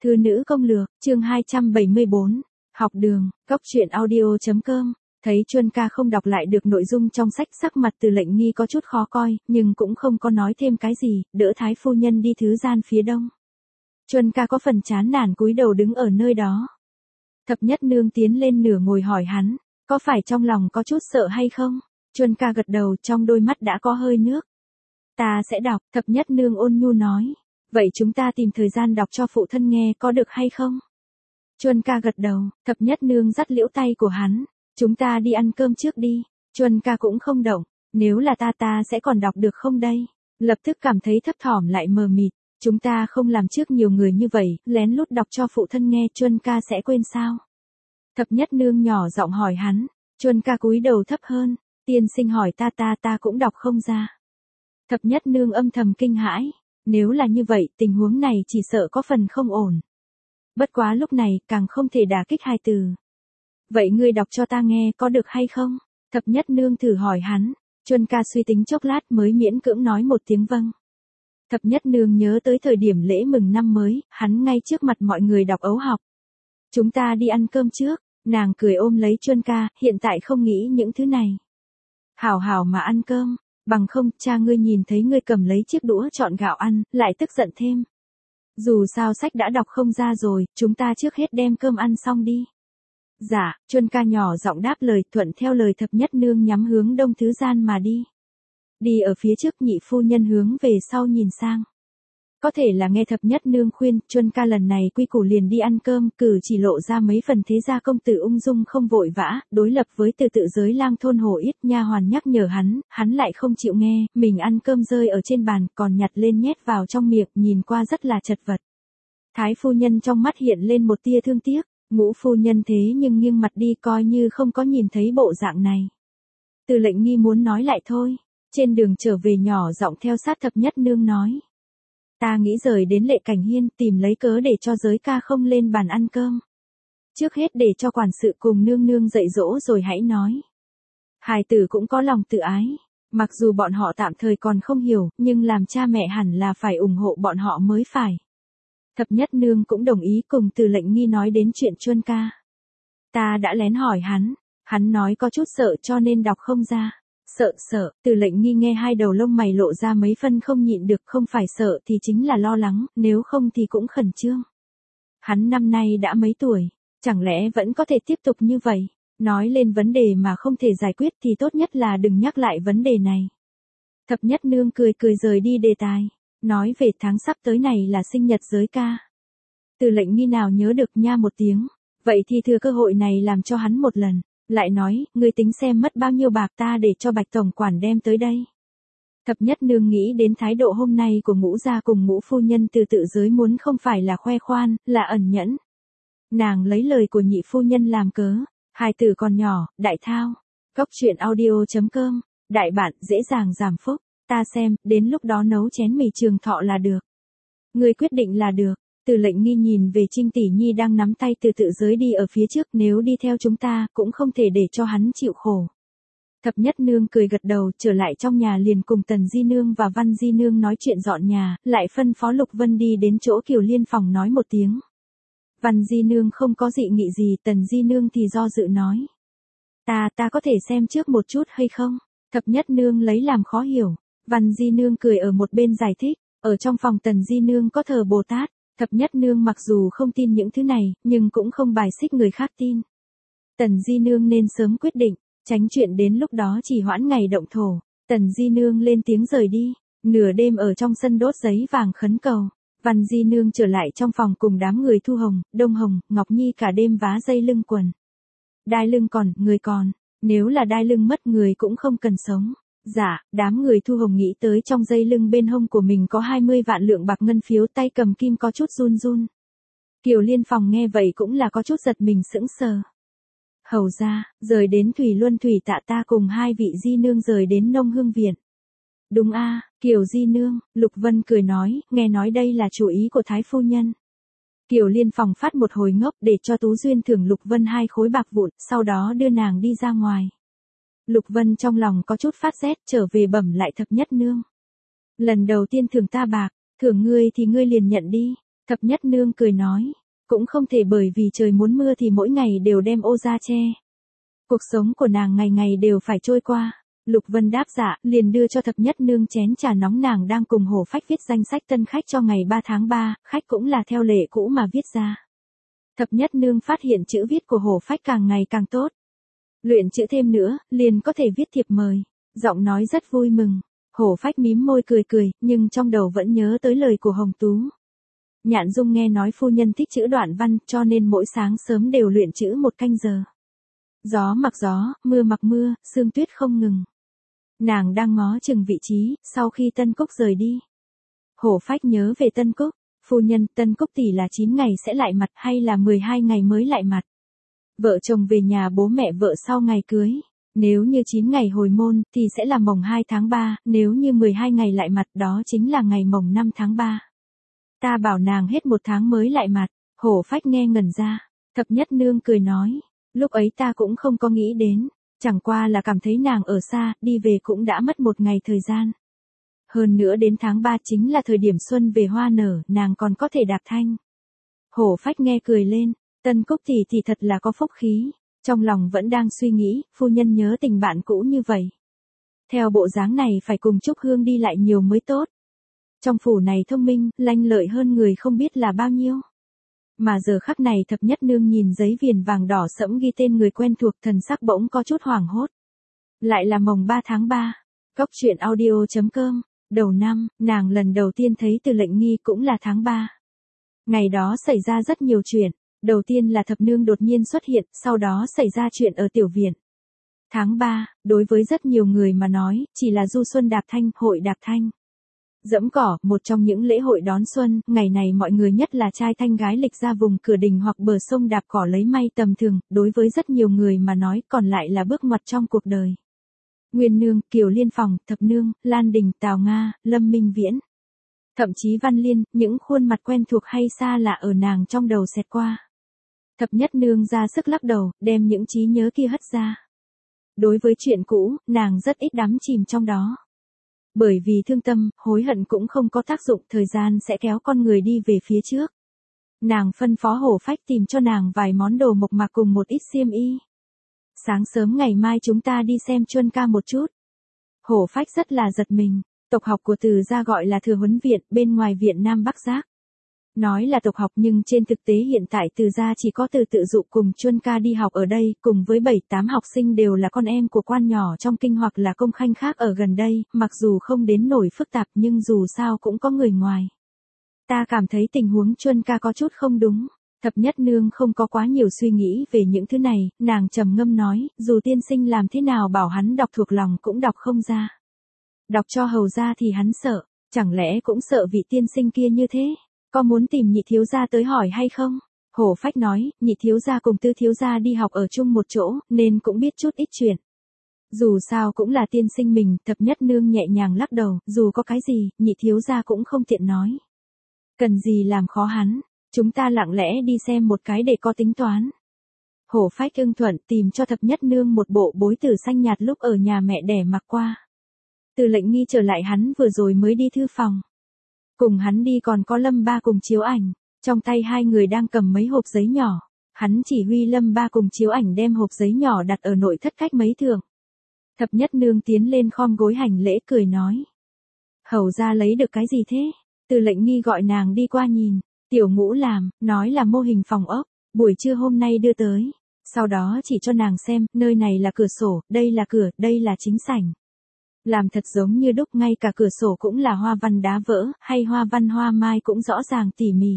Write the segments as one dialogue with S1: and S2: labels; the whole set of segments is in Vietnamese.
S1: Thư nữ công lược, chương 274. Học đường, Cóc truyện audio.com. Thấy Chuân ca không đọc lại được nội dung trong sách, sắc mặt Từ Lệnh Nghi có chút khó coi, nhưng cũng không có nói thêm cái gì, đỡ Thái phu nhân đi thứ gian phía đông. Chuân ca có phần chán nản cúi đầu đứng ở nơi đó. Thập Nhất Nương tiến lên nửa ngồi hỏi hắn, có phải trong lòng có chút sợ hay không? Chuân ca gật đầu, trong đôi mắt đã có hơi nước. Ta sẽ đọc, Thập Nhất Nương ôn nhu nói. Vậy chúng ta tìm thời gian đọc cho phụ thân nghe có được hay không? Chuân ca gật đầu, Thập Nhất Nương dắt liễu tay của hắn. Chúng ta đi ăn cơm trước đi. Chuân ca cũng không động. Nếu là ta sẽ còn đọc được không đây? Lập tức cảm thấy thấp thỏm lại mờ mịt. Chúng ta không làm trước nhiều người như vậy, lén lút đọc cho phụ thân nghe, Chuân ca sẽ quên sao? Thập Nhất Nương nhỏ giọng hỏi hắn. Chuân ca cúi đầu thấp hơn. Tiên sinh hỏi ta cũng đọc không ra. Thập Nhất Nương âm thầm kinh hãi. Nếu là như vậy, tình huống này chỉ sợ có phần không ổn. Bất quá lúc này, càng không thể đả kích hai từ. Vậy ngươi đọc cho ta nghe có được hay không? Thập Nhất Nương thử hỏi hắn. Chuân ca suy tính chốc lát mới miễn cưỡng nói một tiếng vâng. Thập Nhất Nương nhớ tới thời điểm lễ mừng năm mới, hắn ngay trước mặt mọi người đọc ấu học. Chúng ta đi ăn cơm trước, nàng cười ôm lấy Chuân ca, hiện tại không nghĩ những thứ này. Hảo hảo mà ăn cơm. Bằng không, cha ngươi nhìn thấy ngươi cầm lấy chiếc đũa chọn gạo ăn, lại tức giận thêm. Dù sao sách đã đọc không ra rồi, chúng ta trước hết đem cơm ăn xong đi. Dạ, Chuân ca nhỏ giọng đáp lời, thuận theo lời Thập Nhất Nương nhắm hướng đông thứ gian mà đi. Đi ở phía trước, nhị phu nhân hướng về sau nhìn sang. Có thể là nghe Thập Nhất Nương khuyên, Chuân ca lần này quy củ liền đi ăn cơm, cử chỉ lộ ra mấy phần thế gia công tử ung dung không vội vã, đối lập với từ tự giới lang thôn Hồ Ít, nha hoàn nhắc nhở hắn lại không chịu nghe, mình ăn cơm rơi ở trên bàn, còn nhặt lên nhét vào trong miệng, nhìn qua rất là chật vật. Thái phu nhân trong mắt hiện lên một tia thương tiếc, Ngũ phu nhân thế nhưng nghiêng mặt đi coi như không có nhìn thấy bộ dạng này. Từ Lệnh Nghi muốn nói lại thôi, trên đường trở về nhỏ giọng theo sát Thập Nhất Nương nói. Ta nghĩ rời đến Lệ Cảnh Hiên tìm lấy cớ để cho giới ca không lên bàn ăn cơm. Trước hết để cho quản sự cùng nương nương dạy dỗ rồi hãy nói. Hài tử cũng có lòng tự ái. Mặc dù bọn họ tạm thời còn không hiểu, nhưng làm cha mẹ hẳn là phải ủng hộ bọn họ mới phải. Thập Nhất Nương cũng đồng ý cùng Từ Lệnh Nghi nói đến chuyện Chuân ca. Ta đã lén hỏi hắn nói có chút sợ cho nên đọc không ra. Sợ, Từ Lệnh Nghi nghe hai đầu lông mày lộ ra mấy phân không nhịn được, không phải sợ thì chính là lo lắng, nếu không thì cũng khẩn trương. Hắn năm nay đã mấy tuổi, chẳng lẽ vẫn có thể tiếp tục như vậy? Nói lên vấn đề mà không thể giải quyết thì tốt nhất là đừng nhắc lại vấn đề này. Thập Nhất Nương cười rời đi đề tài, nói về tháng sắp tới này là sinh nhật giới ca. Từ Lệnh Nghi nào nhớ được nha một tiếng, vậy thì thừa cơ hội này làm cho hắn một lần. Lại nói, ngươi tính xem mất bao nhiêu bạc ta để cho Bạch tổng quản đem tới đây. Thập Nhất Nương nghĩ đến thái độ hôm nay của Ngũ gia cùng Ngũ phu nhân từ tự giới muốn không phải là khoe khoan, là ẩn nhẫn. Nàng lấy lời của nhị phu nhân làm cớ, hài tử còn nhỏ, đại thao. Cóc truyện audio.com, đại bản dễ dàng giảm phúc, ta xem, đến lúc đó nấu chén mì trường thọ là được. Ngươi quyết định là được. Từ Lệnh Nghi nhìn về Trinh tỷ nhi đang nắm tay từ tự giới đi ở phía trước, nếu đi theo chúng ta, cũng không thể để cho hắn chịu khổ. Thập Nhất Nương cười gật đầu, trở lại trong nhà liền cùng Tần Di Nương và Văn Di Nương nói chuyện dọn nhà, lại phân phó Lục Vân đi đến chỗ Kiều Liên phòng nói một tiếng. Văn Di Nương không có dị nghị gì, Tần Di Nương thì do dự nói. Ta có thể xem trước một chút hay không? Thập Nhất Nương lấy làm khó hiểu. Văn Di Nương cười ở một bên giải thích, ở trong phòng Tần Di Nương có thờ Bồ Tát. Thập Nhất Nương mặc dù không tin những thứ này, nhưng cũng không bài xích người khác tin. Tần Di Nương nên sớm quyết định, tránh chuyện đến lúc đó chỉ hoãn ngày động thổ. Tần Di Nương lên tiếng rời đi, nửa đêm ở trong sân đốt giấy vàng khấn cầu. Văn Di Nương trở lại trong phòng cùng đám người Thu Hồng, Đông Hồng, Ngọc Nhi cả đêm vá dây lưng quần. Đai lưng còn, người còn, nếu là đai lưng mất người cũng không cần sống. Dạ, đám người Thu Hồng nghĩ tới trong dây lưng bên hông của mình có 20 vạn lượng bạc ngân phiếu, tay cầm kim có chút run run. Kiều Liên phòng nghe vậy cũng là có chút giật mình sững sờ. Hầu ra, rời đến Thủy Luân Thủy Tạ ta cùng hai vị Di Nương rời đến Nông Hương Viện. Đúng a, Kiều Di Nương, Lục Vân cười nói, nghe nói đây là chủ ý của Thái phu nhân. Kiều Liên phòng phát một hồi ngốc để cho Tú Duyên thưởng Lục Vân 2 khối bạc vụn, sau đó đưa nàng đi ra ngoài. Lục Vân trong lòng có chút phát rét, trở về bẩm lại Thập Nhất Nương. Lần đầu tiên thưởng ta bạc, thưởng ngươi thì ngươi liền nhận đi. Thập nhất nương cười nói, cũng không thể bởi vì trời muốn mưa thì mỗi ngày đều đem ô ra che. Cuộc sống của nàng ngày ngày đều phải trôi qua. Lục Vân đáp dạ, liền đưa cho thập nhất nương chén trà nóng, nàng đang cùng Hổ Phách viết danh sách tân khách cho ngày 3 tháng 3, khách cũng là theo lệ cũ mà viết ra. Thập nhất nương phát hiện chữ viết của Hổ Phách càng ngày càng tốt. Luyện chữ thêm nữa, liền có thể viết thiệp mời. Giọng nói rất vui mừng. Hổ Phách mím môi cười cười, nhưng trong đầu vẫn nhớ tới lời của Hồng Tú. Nhạn Dung nghe nói phu nhân thích chữ đoạn văn, cho nên mỗi sáng sớm đều luyện chữ 1 canh giờ. Gió mặc gió, mưa mặc mưa, sương tuyết không ngừng. Nàng đang ngó chừng vị trí, sau khi Tân Cúc rời đi. Hổ Phách nhớ về Tân Cúc, phu nhân, Tân Cúc tỷ là 9 ngày sẽ lại mặt hay là 12 ngày mới lại mặt. Vợ chồng về nhà bố mẹ vợ sau ngày cưới. Nếu như 9 ngày hồi môn thì sẽ là mồng 2 tháng 3, nếu như 12 ngày lại mặt đó chính là ngày mồng 5 tháng 3. Ta bảo nàng hết 1 tháng mới lại mặt. Hổ Phách nghe ngẩn ra. Thập nhất nương cười nói, lúc ấy ta cũng không có nghĩ đến, chẳng qua là cảm thấy nàng ở xa, đi về cũng đã mất 1 ngày thời gian. Hơn nữa đến tháng 3 chính là thời điểm xuân về hoa nở, nàng còn có thể đạp thanh. Hổ Phách nghe cười lên, Tân Cúc tỷ thì thật là có phúc khí. Trong lòng vẫn đang suy nghĩ, phu nhân nhớ tình bạn cũ như vậy. Theo bộ dáng này phải cùng Trúc Hương đi lại nhiều mới tốt. Trong phủ này thông minh, lanh lợi hơn người không biết là bao nhiêu. Mà giờ khắc này thập nhất nương nhìn giấy viền vàng đỏ sẫm ghi tên người quen thuộc, thần sắc bỗng có chút hoảng hốt. Lại là mồng 3 tháng 3. Cốc truyện audio.com. Đầu năm, nàng lần đầu tiên thấy Từ Lệnh Nghi cũng là tháng 3. Ngày đó xảy ra rất nhiều chuyện. Đầu tiên là thập nương đột nhiên xuất hiện, sau đó xảy ra chuyện ở tiểu viện. Tháng 3, đối với rất nhiều người mà nói, chỉ là du xuân đạp thanh, hội đạp thanh. Dẫm cỏ, một trong những lễ hội đón xuân, ngày này mọi người nhất là trai thanh gái lịch ra vùng cửa đình hoặc bờ sông đạp cỏ lấy may tầm thường, đối với rất nhiều người mà nói còn lại là bước ngoặt trong cuộc đời. Nguyên Nương, Kiều Liên Phòng, Thập Nương, Lan Đình, Tào Nga, Lâm Minh Viễn. Thậm chí Văn Liên, những khuôn mặt quen thuộc hay xa lạ ở nàng trong đầu xẹt qua. Thập nhất nương ra sức lắc đầu, đem những trí nhớ kia hất ra. Đối với chuyện cũ, nàng rất ít đắm chìm trong đó. Bởi vì thương tâm, hối hận cũng không có tác dụng, thời gian sẽ kéo con người đi về phía trước. Nàng phân phó Hổ Phách tìm cho nàng vài món đồ mộc mạc cùng một ít xiêm y. Sáng sớm ngày mai chúng ta đi xem Chuân ca một chút. Hổ Phách rất là giật mình, tộc học của Từ gia gọi là Thừa Huấn Viện, bên ngoài viện Nam Bắc Giác. Nói là tộc học nhưng trên thực tế hiện tại Từ gia chỉ có Từ Tự Dụ cùng Chuân ca đi học ở đây, cùng với 7-8 học sinh đều là con em của quan nhỏ trong kinh hoặc là công khanh khác ở gần đây, mặc dù không đến nổi phức tạp nhưng dù sao cũng có người ngoài. Ta cảm thấy tình huống Chuân ca có chút không đúng. Thập nhất nương không có quá nhiều suy nghĩ về những thứ này, nàng trầm ngâm nói, dù tiên sinh làm thế nào bảo hắn đọc thuộc lòng cũng đọc không ra. Đọc cho hầu ra thì hắn sợ, chẳng lẽ cũng sợ vị tiên sinh kia như thế? Có muốn tìm nhị thiếu gia tới hỏi hay không? Hổ Phách nói, nhị thiếu gia cùng Tư thiếu gia đi học ở chung một chỗ, nên cũng biết chút ít chuyện. Dù sao cũng là tiên sinh mình, thập nhất nương nhẹ nhàng lắc đầu, dù có cái gì, nhị thiếu gia cũng không tiện nói. Cần gì làm khó hắn, chúng ta lặng lẽ đi xem một cái để có tính toán. Hổ Phách ưng thuận tìm cho thập nhất nương một bộ bối tử xanh nhạt lúc ở nhà mẹ đẻ mặc qua. Từ Lệnh Nghi trở lại hắn vừa rồi mới đi thư phòng. Cùng hắn đi còn có Lâm Ba cùng Chiếu Ảnh, trong tay hai người đang cầm mấy hộp giấy nhỏ. Hắn chỉ huy Lâm Ba cùng Chiếu Ảnh đem hộp giấy nhỏ đặt ở nội thất cách mấy thượng. Thập nhất nương tiến lên khom gối hành lễ cười nói. Hầu ra lấy được cái gì thế? Từ Lệnh Nghi gọi nàng đi qua nhìn. Tiểu Ngũ làm, nói là mô hình phòng ốc, buổi trưa hôm nay đưa tới. Sau đó chỉ cho nàng xem, nơi này là cửa sổ, đây là cửa, đây là chính sảnh. Làm thật giống như đúc, ngay cả cửa sổ cũng là hoa văn đá vỡ, hay hoa văn hoa mai cũng rõ ràng tỉ mỉ.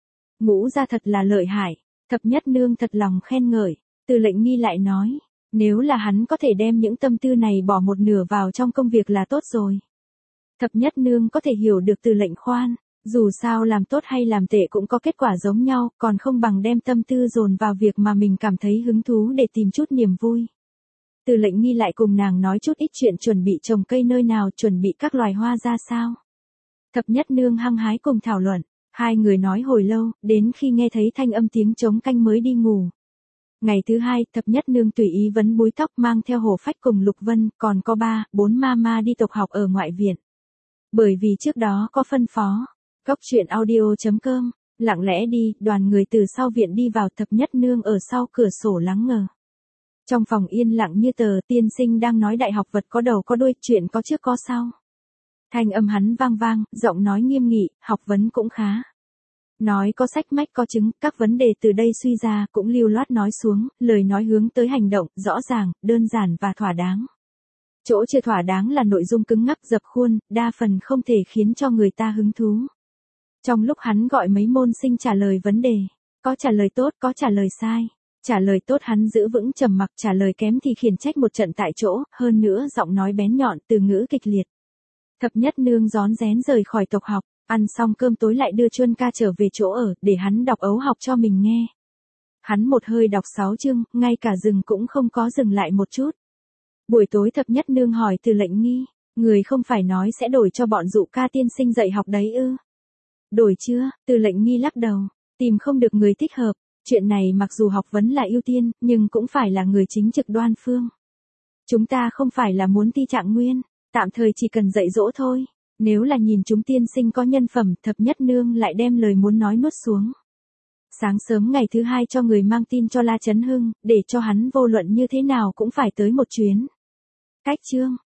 S1: Ngũ ra thật là lợi hại, thập nhất nương thật lòng khen ngợi. Từ Lệnh Nghi lại nói, nếu là hắn có thể đem những tâm tư này bỏ một nửa vào trong công việc là tốt rồi. Thập nhất nương có thể hiểu được Từ Lệnh khoan, dù sao làm tốt hay làm tệ cũng có kết quả giống nhau, còn không bằng đem tâm tư dồn vào việc mà mình cảm thấy hứng thú để tìm chút niềm vui. Từ Lệnh Nghi lại cùng nàng nói chút ít chuyện chuẩn bị trồng cây nơi nào, chuẩn bị các loài hoa ra sao. Thập nhất nương hăng hái cùng thảo luận, hai người nói hồi lâu, đến khi nghe thấy thanh âm tiếng trống canh mới đi ngủ. Ngày thứ hai, thập nhất nương tùy ý vấn búi tóc mang theo Hổ Phách cùng Lục Vân, còn có 3-4 mama đi tộc học ở ngoại viện. Bởi vì trước đó có phân phó. Cốc truyện audio.com Lặng lẽ đi, đoàn người từ sau viện đi vào, Thập Nhất Nương ở sau cửa sổ lắng ngờ. Trong phòng yên lặng như tờ, tiên sinh đang nói đại học vật có đầu có đuôi, chuyện có trước có sau. Thanh âm hắn vang vang, giọng nói nghiêm nghị, học vấn cũng khá. Nói có sách mách có chứng, các vấn đề từ đây suy ra cũng lưu loát nói xuống, lời nói hướng tới hành động, rõ ràng, đơn giản và thỏa đáng. Chỗ chưa thỏa đáng là nội dung cứng ngắc dập khuôn, đa phần không thể khiến cho người ta hứng thú. Trong lúc hắn gọi mấy môn sinh trả lời vấn đề, có trả lời tốt, có trả lời sai. Trả lời tốt hắn giữ vững trầm mặc, trả lời kém thì khiển trách một trận tại chỗ, hơn nữa giọng nói bén nhọn, từ ngữ kịch liệt. Thập Nhất Nương rón rén rời khỏi tộc học, ăn xong cơm tối lại đưa Chuân Ca trở về chỗ ở, để hắn đọc ấu học cho mình nghe. Hắn một hơi đọc 6 chương, ngay cả dừng cũng không có dừng lại một chút. Buổi tối Thập Nhất Nương hỏi Từ Lệnh Nghi, người không phải nói sẽ đổi cho bọn Dụ Ca tiên sinh dạy học đấy ư? Đổi chưa? Từ Lệnh Nghi lắc đầu, tìm không được người thích hợp. Chuyện này mặc dù học vấn là ưu tiên, nhưng cũng phải là người chính trực đoan phương. Chúng ta không phải là muốn thi trạng nguyên, tạm thời chỉ cần dạy dỗ thôi. Nếu là nhìn chúng tiên sinh có nhân phẩm, Thập Nhất Nương lại đem lời muốn nói nuốt xuống. Sáng sớm ngày thứ hai cho người mang tin cho La Chấn Hưng, để cho hắn vô luận như thế nào cũng phải tới một chuyến. Cách chương